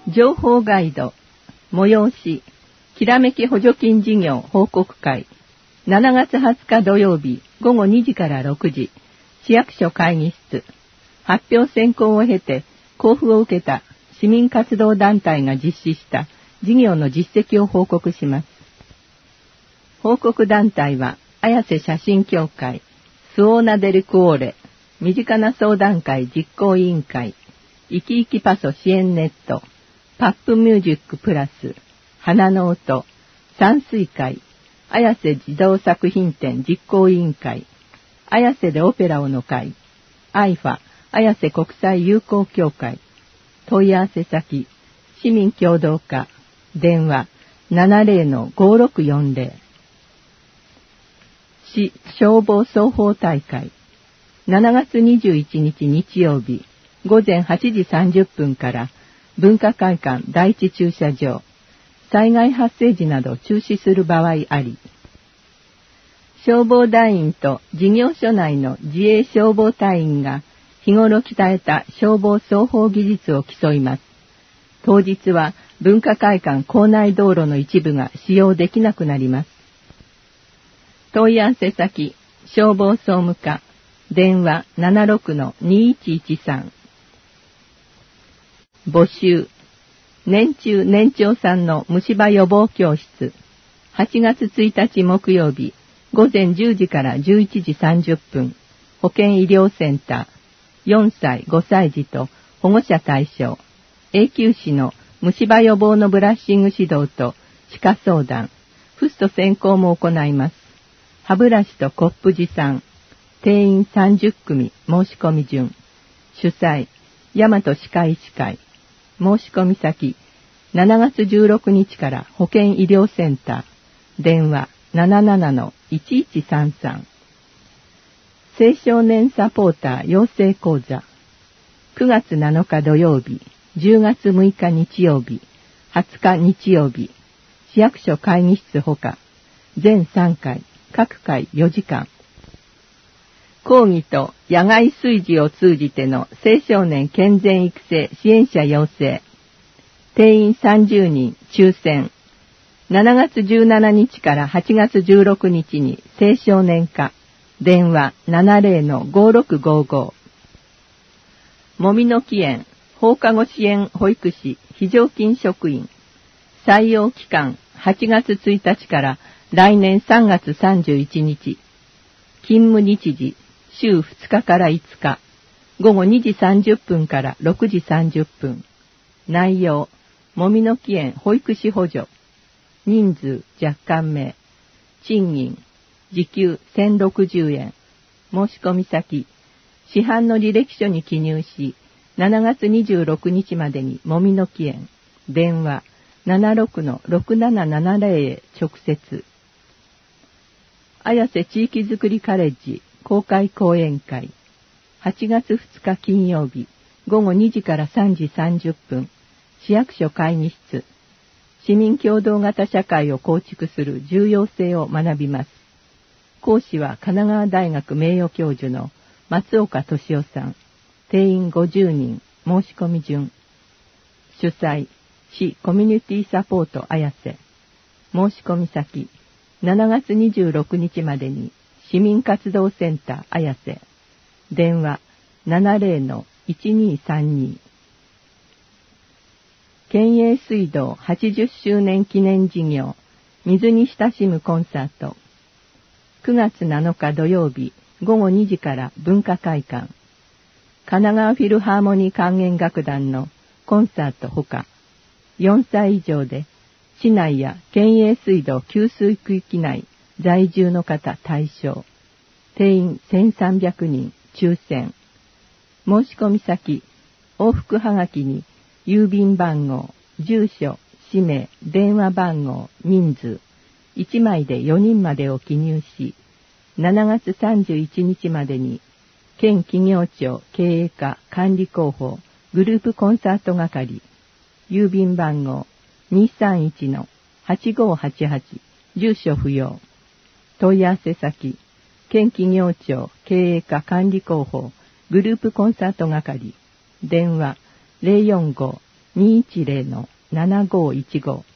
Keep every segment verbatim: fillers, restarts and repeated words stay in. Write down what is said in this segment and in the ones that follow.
情報ガイド、催し、きらめき補助金事業報告会、しちがつはつか土曜日ごごにじからろくじ、市役所会議室、発表選考を経て交付を受けた市民活動団体が実施した事業の実績を報告します。報告団体は、綾瀬写真協会、スオーナデルクオーレ、身近な相談会実行委員会、生き生きパソ支援ネット、パップミュージックプラス、花の音、山水会、綾瀬児童作品展実行委員会、綾瀬でオペラをの会、アイファ、綾瀬国際友好協会、問い合わせ先、市民協同課、電話 ななゼロのごろくよんゼロ。市消防双方大会、しちがつにじゅういちにち日曜日、ごぜんはちじさんじゅっぷんから文化会館第一駐車場、災害発生時など中止する場合あり、消防団員と事業所内の自衛消防隊員が日頃鍛えた消防双方技術を競います。当日は文化会館構内道路の一部が使用できなくなります。問い合わせ先、消防総務課、電話 ななろくのにいちいちさん。募集、年中年長さんの虫歯予防教室、はちがつついたち木曜日、ごぜんじゅうじからじゅういちじさんじゅっぷん、保健医療センター、よんさいごさい児と保護者対象、永久歯の虫歯予防のブラッシング指導と歯科相談、フスト選考も行います。歯ブラシとコップ持参、定員さんじゅっくみ申し込み順、主催、大和歯科医師会、申し込み先、しちがつじゅうろくにちから保健医療センター、電話 ななななのいちいちさんさん。青少年サポーター養成講座、くがつなのか土曜日、じゅうがつむいか日曜日、はつか日曜日、市役所会議室ほか、全さんかい、各回よじかん。講義と野外炊事を通じての青少年健全育成支援者養成。定員さんじゅうにん抽選。しちがつじゅうしちにちからはちがつじゅうろくにちに青少年課。電話 ななゼロのごろくごご。もみの木園放課後支援保育士非常勤職員。採用期間はちがつついたちから来年さんがつさんじゅういちにち。勤務日時週ふつかからいつか。ごごにじさんじゅっぷんからろくじさんじゅっぷん。内容、もみの木園保育士補助。人数若干名。賃金、時給せんろくじゅうえん。申し込み先、市販の履歴書に記入し、しちがつにじゅうろくにちまでにもみの木園。電話 ななろくのろくななななゼロ へ直接。綾瀬地域づくりカレッジ公開講演会。はちがつふつか金曜日、ごごにじからさんじさんじゅっぷん、市役所会議室。市民協働型社会を構築する重要性を学びます。講師は神奈川大学名誉教授の松岡俊夫さん。定員ごじゅうにん、申し込み順。主催、市コミュニティサポート綾瀬。申し込み先、しちがつにじゅうろくにちまでに市民活動センター綾瀬。電話 ななゼロのいちにさんに。県営水道はちじゅっしゅうねん記念事業水に親しむコンサート。くがつなのか土曜日ごごにじから文化会館。神奈川フィルハーモニー管弦楽団のコンサートほか、よんさい以上で市内や県営水道給水区域内在住の方対象。定員せんさんびゃくにん抽選。申し込み先、往復はがきに郵便番号、住所、氏名、電話番号、人数、いちまいでよにんまでを記入し、しちがつさんじゅういちにちまでに県企業庁経営課管理広報グループコンサート係、郵便番号 にさんいちのはちごはちはち、住所不要。問い合わせ先、県企業庁経営課管理広報グループコンサート係、電話 ゼロよんごにいちゼロのななごいちご。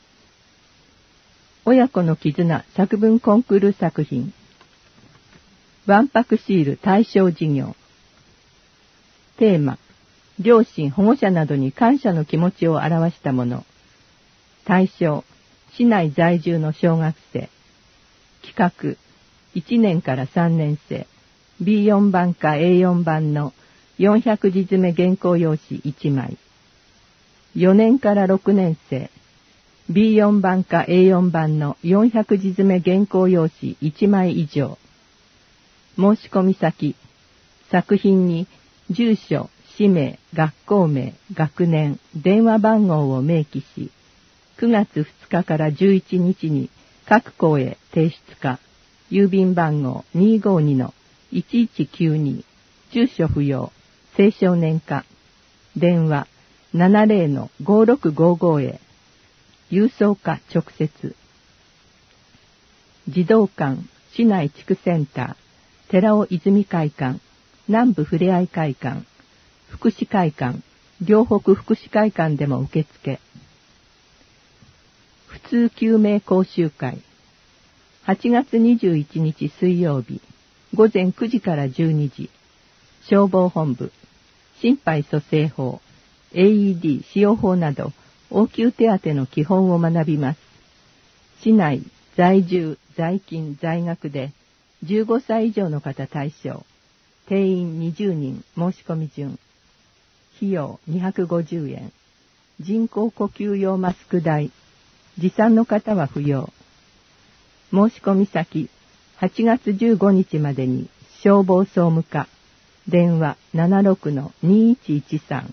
親子の絆作文コンクール作品。わんぱくシール対象事業。テーマ、両親、保護者などに感謝の気持ちを表したもの。対象、市内在住の小学生。企画、いちねんからさんねん生。ビーよん 番か エーよん 番のよんひゃくじ詰め原稿用紙いちまい。よねんからろくねん生。ビーよん 番か エーよん 番のよんひゃく字詰め原稿用紙いちまい以上。申し込み先、作品に住所、氏名、学校名、学年、電話番号を明記し、くがつふつかからじゅういちにちに各校へ提出か、郵便番号 にーごーにのいちいちきゅうに、住所不要、青少年課、電話 ななゼロのごろくごご へ、郵送か直接。児童館、市内地区センター、寺尾泉会館、南部ふれあい会館、福祉会館、両北福祉会館でも受付。普通救命講習会。はちがつにじゅういちにち水曜日、ごぜんくじからじゅうにじ。消防本部、心肺蘇生法、エーイーディー 使用法など、応急手当の基本を学びます。市内、在住、在勤、在学で、じゅうごさい以上の方対象。定員にじゅうにん、申し込み順。費用にひゃくごじゅうえん。人工呼吸用マスク代。持参の方は不要。申し込み先、はちがつじゅうごにちまでに消防総務課。電話 ななろくのにいちいちさん。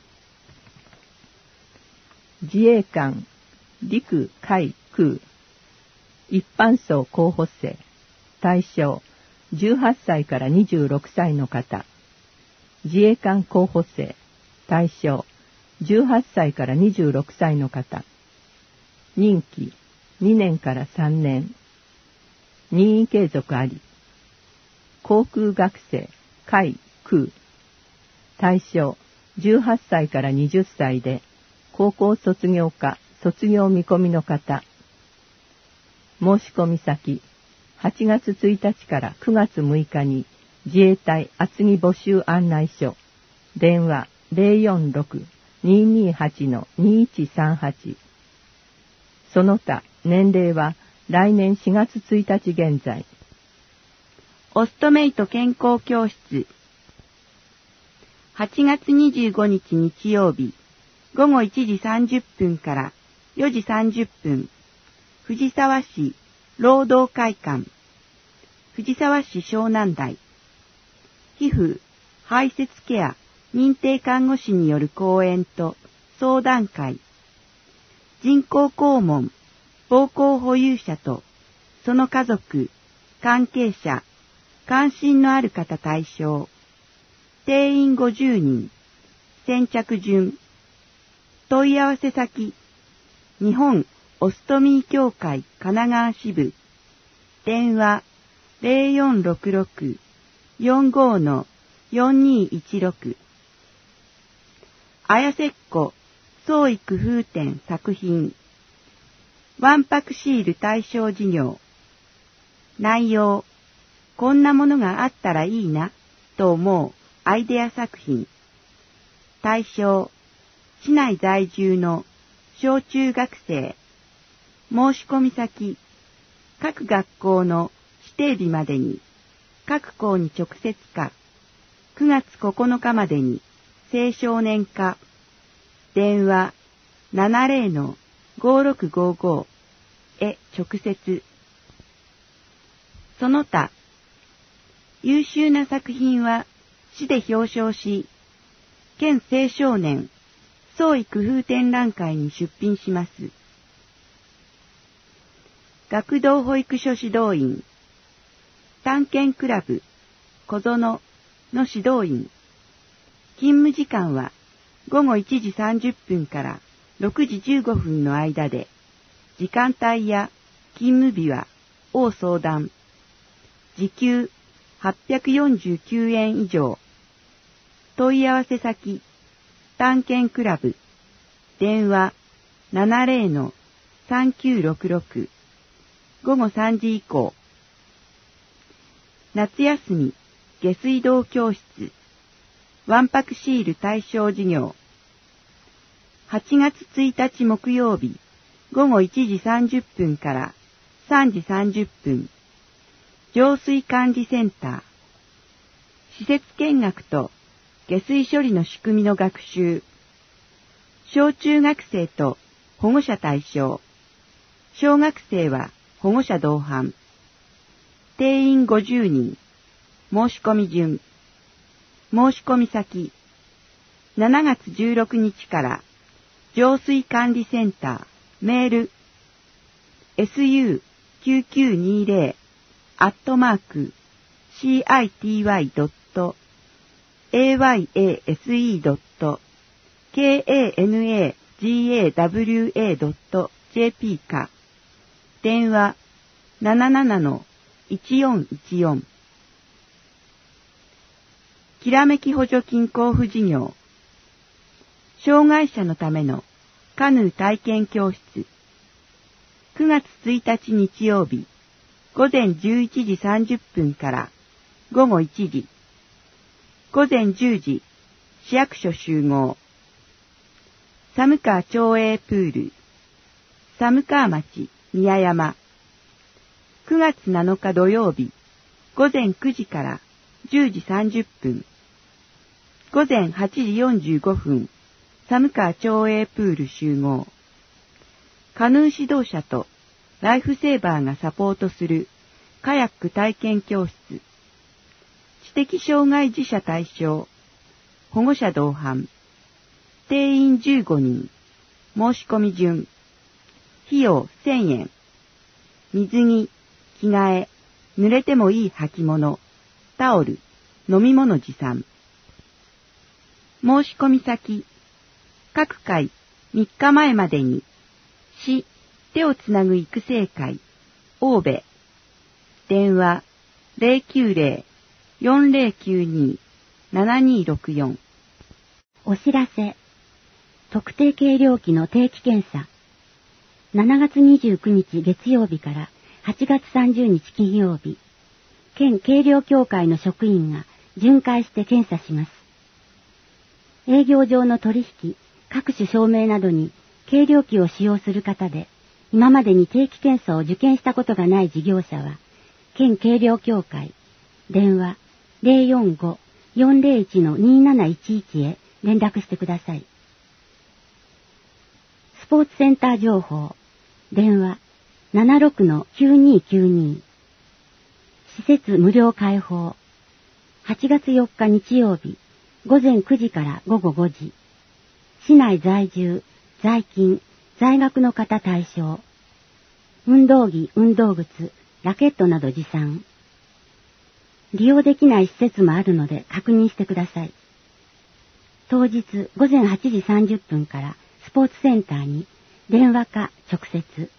自衛官、陸、海、空。一般層候補生。対象、じゅうはっさいからにじゅうろくさいの方。自衛官候補生。対象、じゅうはっさいからにじゅうろくさいの方。任期、にねんからさんねん。任意継続あり。航空学生、海、空。対象、じゅうはっさいからにじゅっさいで、高校卒業か卒業見込みの方。申し込み先、はちがつついたちからくがつむいかに自衛隊厚木募集案内所。電話 ゼロよんろく にーにーはち のにいちさんはち。その他、年齢は来年しがつついたち現在。 オストメイト健康教室。はちがつにじゅうごにち日曜日、ごごいちじさんじゅっぷんからよじさんじゅっぷん、藤沢市労働会館、藤沢市湘南台、皮膚、排泄ケア、認定看護師による講演と相談会、人工肛門、膀胱保有者とその家族、関係者、関心のある方対象、定員ごじゅうにん、先着順、問い合わせ先、日本オストミー協会神奈川支部、電話 ゼロよんろくろく よんごのよんにいちろく。綾瀬っ子創意工夫展作品、わんぱくシール対象事業。内容、こんなものがあったらいいなと思うアイデア作品。対象、市内在住の小中学生。申し込み先、各学校の指定日までに、各校に直接か、くがつここのかまでに青少年課。電話 ななゼロのごろくごご へ直接。その他、優秀な作品は市で表彰し、県青少年創意工夫展覧会に出品します。学童保育所指導員、探検クラブ小園の指導員。勤務時間はごごいちじさんじゅっぷんからろくじじゅうごふんの間で、時間帯や勤務日は応相談。時給はっぴゃくよんじゅうきゅうえん以上。問い合わせ先、探検クラブ。 電話 ななゼロのさんきゅうろくろく 午後さんじ以降。夏休み下水道教室わんぱくシール対象事業。はちがつついたち木曜日午後いちじさんじゅっぷんからさんじさんじゅっぷん。浄水管理センター。施設見学と下水処理の仕組みの学習。小中学生と保護者対象。小学生は保護者同伴。定員ごじゅうにん。申し込み順。申し込み先。しちがつじゅうろくにちから浄水管理センターメール エスユーきゅうきゅうにゼロ アットマーク シーアイティーワイドットエーワイエーエスイードットケーエーエヌエージーエーダブリューエードットジェーピー か電話 ななななのいちよんいちよん。きらめき補助金交付事業。障害者のためのカヌー体験教室。くがつついたち日曜日午前じゅういちじさんじゅっぷんから午後いちじ。午前じゅうじ市役所集合。寒川町営プール。寒川町宮山。くがつなのか土曜日午前くじからじゅうじさんじゅっぷん。午前はちじよんじゅうごふん。寒川町営プール集合。カヌー指導者とライフセーバーがサポートするカヤック体験教室。知的障害児者対象。保護者同伴。定員じゅうごにん。申し込み順。費用せんえん。水着、着替え、濡れてもいい履物、タオル、飲み物持参。申し込み先。各回みっかまえまでに、市手をつなぐ育成会、大部。電話 ゼロきゅうゼロ よんゼロきゅうに ななにろくよん。 お知らせ。特定計量器の定期検査。しちがつにじゅうくにち月曜日からはちがつさんじゅうにち金曜日、県計量協会の職員が巡回して検査します。営業上の取引、各種証明などに計量器を使用する方で、今までに定期検査を受検したことがない事業者は、県計量協会、電話 ゼロよんご よんゼロいち のにーなないちいち へ連絡してください。スポーツセンター情報、電話 ななろくのきゅうにーきゅうに。施設無料開放。はちがつよっか日曜日、午前くじから午後ごじ。市内在住、在勤、在学の方対象。運動着、運動靴、ラケットなど持参。利用できない施設もあるので確認してください。当日午前はちじさんじゅっぷんからスポーツセンターに電話か直接。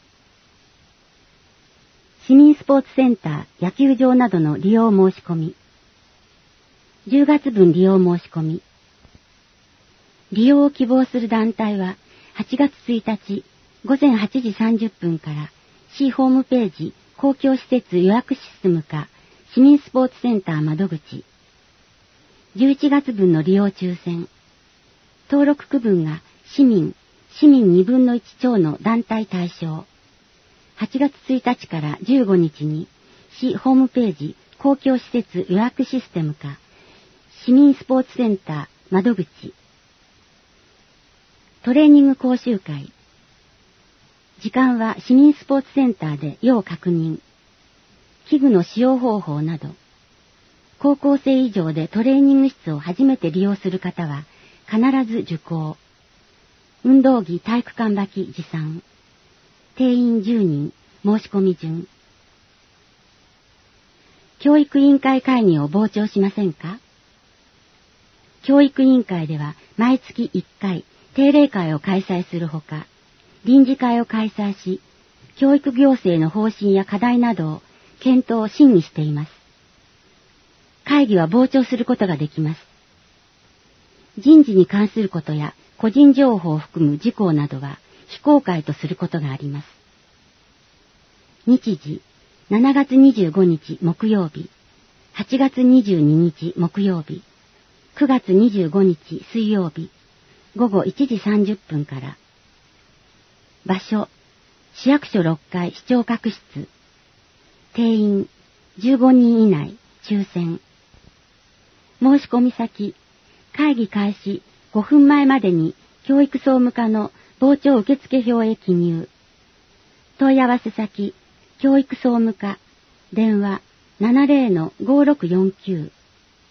市民スポーツセンター、野球場などの利用申し込み。じゅうがつぶん利用申し込み。利用を希望する団体ははちがつついたち午前はちじさんじゅっぷんから市ホームページ公共施設予約システムか市民スポーツセンター窓口。じゅういちがつぶんの利用抽選。登録区分が市民、市民にぶんのいち超の団体対象。はちがつついたちからじゅうごにちに市ホームページ公共施設予約システムか市民スポーツセンター窓口。トレーニング講習会。時間は市民スポーツセンターで要確認。器具の使用方法など。高校生以上でトレーニング室を初めて利用する方は必ず受講。運動着体育館履き持参。定員じゅうにん、申し込み順。教育委員会会議を傍聴しませんか？教育委員会では毎月いっかい定例会を開催するほか、臨時会を開催し、教育行政の方針や課題などを検討・審議しています。会議は傍聴することができます。人事に関することや個人情報を含む事項などは非公開とすることがあります。日時、しちがつにじゅうごにち木曜日、はちがつにじゅうににち木曜日、くがつにじゅうごにち水曜日、ごごいちじさんじゅっぷんから。場所、市役所ろっかい市長閣室。定員、じゅうごにん以内、抽選。申し込み先、会議開始ごふんまえまでに教育総務課の傍聴受付票へ記入。問い合わせ先、教育総務課、電話 ななぜろのごろくよんきゅう。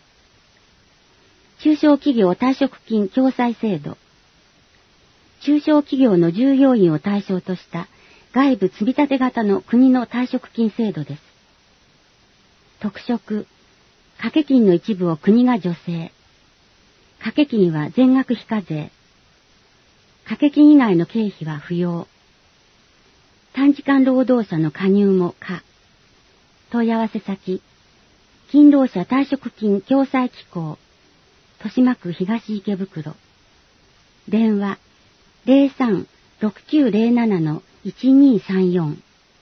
中小企業退職金共済制度。中小企業の従業員を対象とした外部積立型の国の退職金制度です。特色、掛け金の一部を国が助成。掛け金は全額非課税。掛け金以外の経費は不要。短時間労働者の加入も可。問い合わせ先、勤労者退職金共済機構、豊島区東池袋。電話 ゼロさん ろくきゅうゼロなな のいちにさんよん。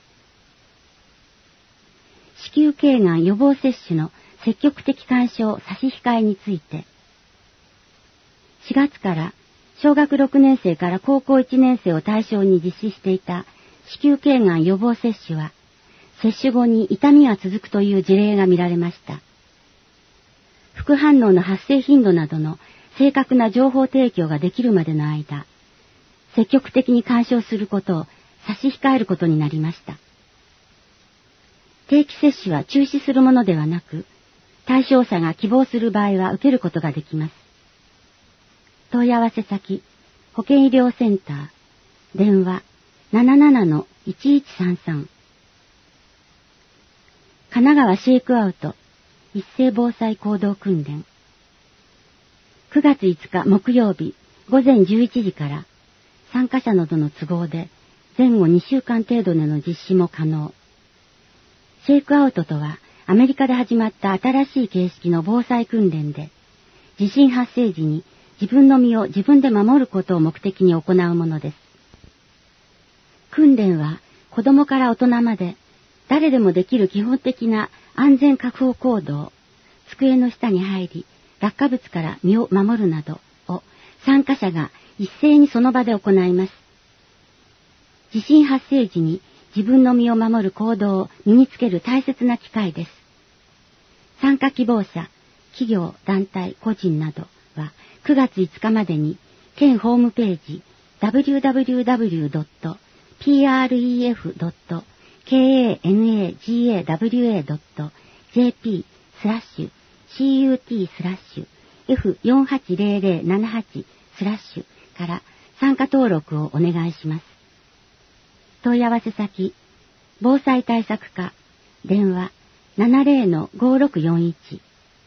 子宮頸がん予防接種の積極的勧奨差し控えについて、しがつから小学ろくねん生から高校いちねん生を対象に実施していた子宮頸がん予防接種は、接種後に痛みが続くという事例が見られました。副反応の発生頻度などの正確な情報提供ができるまでの間、積極的に干渉することを差し控えることになりました。定期接種は中止するものではなく、対象者が希望する場合は受けることができます。問い合わせ先、保健医療センター、電話 ななななのいちいちさんさん。神奈川シェイクアウト一斉防災行動訓練。くがついつか木曜日午前じゅういちじから参加者などの都合で前後にしゅうかん程度での実施も可能。シェイクアウトとはアメリカで始まった新しい形式の防災訓練で、地震発生時に自分の身を自分で守ることを目的に行うものです。訓練は子供から大人まで誰でもできる基本的な安全確保行動、机の下に入り、落下物から身を守るなどを参加者が一斉にその場で行います。地震発生時に自分の身を守る行動を身につける大切な機会です。参加希望者、企業、団体、個人などはくがついつかまでに県ホームページ ダブリューダブリューダブリュードットプレフドットカナガワ ドットジェーピー スラッシュ シーユーティー スラッシュ エフよんはちゼロゼロななはち スラッシュから参加登録をお願いします。問い合わせ先、防災対策課、電話 ななぜろのごろくよんいち。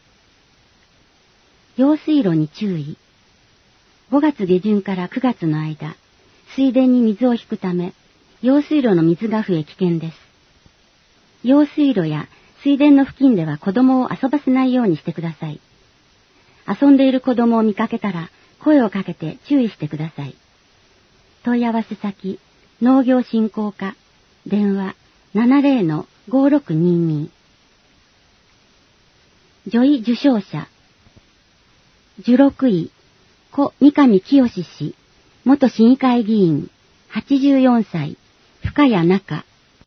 用水路に注意。ごがつ下旬からくがつの間、水田に水を引くため、用水路の水が増え危険です。用水路や水田の付近では子供を遊ばせないようにしてください。遊んでいる子供を見かけたら声をかけて注意してください。問い合わせ先、農業振興課、電話 ななぜろのごろくにに。女医受賞者、じゅうろくい、故三上清氏、元市議会議員、はちじゅうよんさい、深谷中。